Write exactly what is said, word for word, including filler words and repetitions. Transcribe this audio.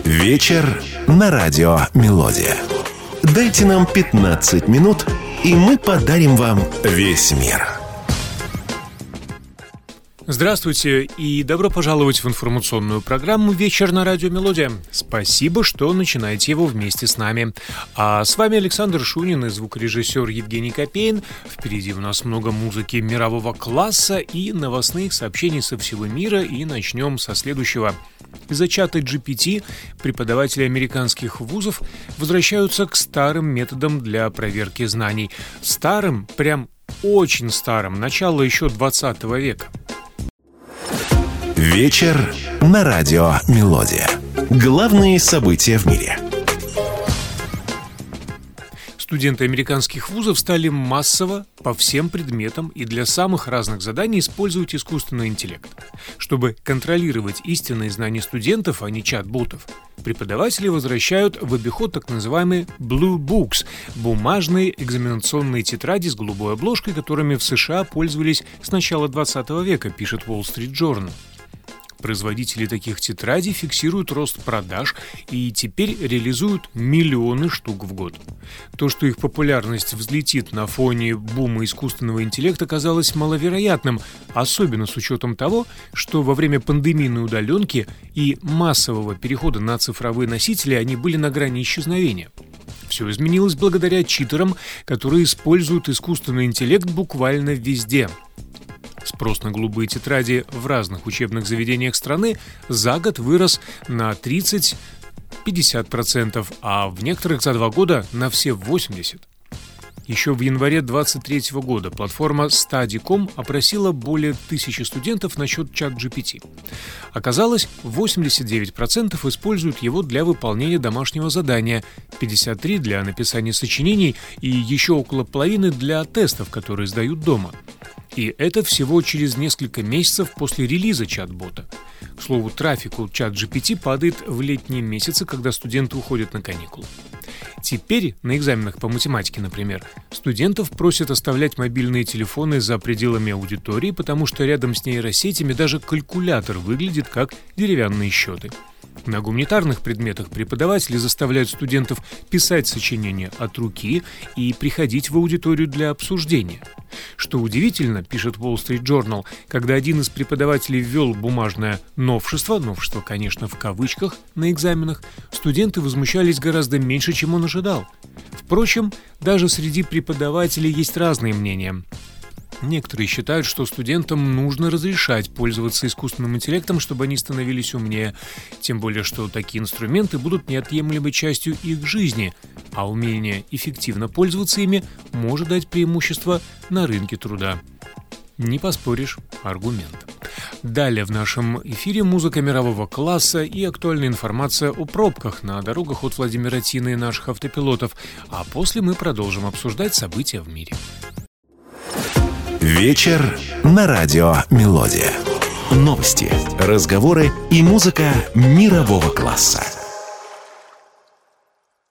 Вечер на радио «Мелодия». Дайте нам пятнадцать минут, и мы подарим вам весь мир. Здравствуйте и добро пожаловать в информационную программу «Вечер на радио Мелодия». Спасибо, что начинаете его вместе с нами. А с вами Александр Шунин и звукорежиссер Евгений Копейн. Впереди у нас много музыки мирового класса и новостных сообщений со всего мира. И начнем со следующего. Из-за чата джи пи ти преподаватели американских вузов возвращаются к старым методам для проверки знаний. Старым, прям очень старым, начало еще двадцатого века. Вечер на радио «Мелодия». Главные события в мире. Студенты американских вузов стали массово по всем предметам и для самых разных заданий использовать искусственный интеллект. Чтобы контролировать истинные знания студентов, а не чат-ботов, преподаватели возвращают в обиход так называемые Blue Books – бумажные экзаменационные тетради с голубой обложкой, которыми в США пользовались с начала двадцатого века, пишет Wall Street Journal. Производители таких тетрадей фиксируют рост продаж и теперь реализуют миллионы штук в год. То, что их популярность взлетит на фоне бума искусственного интеллекта, казалось маловероятным, особенно с учетом того, что во время пандемийной удаленки и массового перехода на цифровые носители они были на грани исчезновения. Все изменилось благодаря читерам, которые используют искусственный интеллект буквально везде. Спрос на голубые тетради в разных учебных заведениях страны за год вырос на тридцать-пятьдесят процентов, а в некоторых за два года на все восемьдесят процентов. Еще в январе двадцать третьего года платформа стади точка ком опросила более тысячи студентов насчет чат джи пи ти. Оказалось, восемьдесят девять процентов используют его для выполнения домашнего задания, пятьдесят три процента для написания сочинений и еще около половины для тестов, которые сдают дома. И это всего через несколько месяцев после релиза чат-бота. К слову, трафик у чат джи пи ти падает в летние месяцы, когда студенты уходят на каникулы. Теперь на экзаменах по математике, например, студентов просят оставлять мобильные телефоны за пределами аудитории, потому что рядом с нейросетями даже калькулятор выглядит как деревянные счеты. На гуманитарных предметах преподаватели заставляют студентов писать сочинения от руки и приходить в аудиторию для обсуждения. Что удивительно, пишет Wall Street Journal, когда один из преподавателей ввел бумажное новшество, новшество, конечно, в кавычках, на экзаменах, студенты возмущались гораздо меньше, чем он ожидал. Впрочем, даже среди преподавателей есть разные мнения. Некоторые считают, что студентам нужно разрешать пользоваться искусственным интеллектом, чтобы они становились умнее, тем более, что такие инструменты будут неотъемлемой частью их жизни, а умение эффективно пользоваться ими может дать преимущество на рынке труда. Не поспоришь, аргумент. Далее в нашем эфире музыка мирового класса и актуальная информация о пробках на дорогах от Владимира Тина и наших автопилотов, а после мы продолжим обсуждать события в мире. Вечер на радио «Мелодия». Новости, разговоры и музыка мирового класса.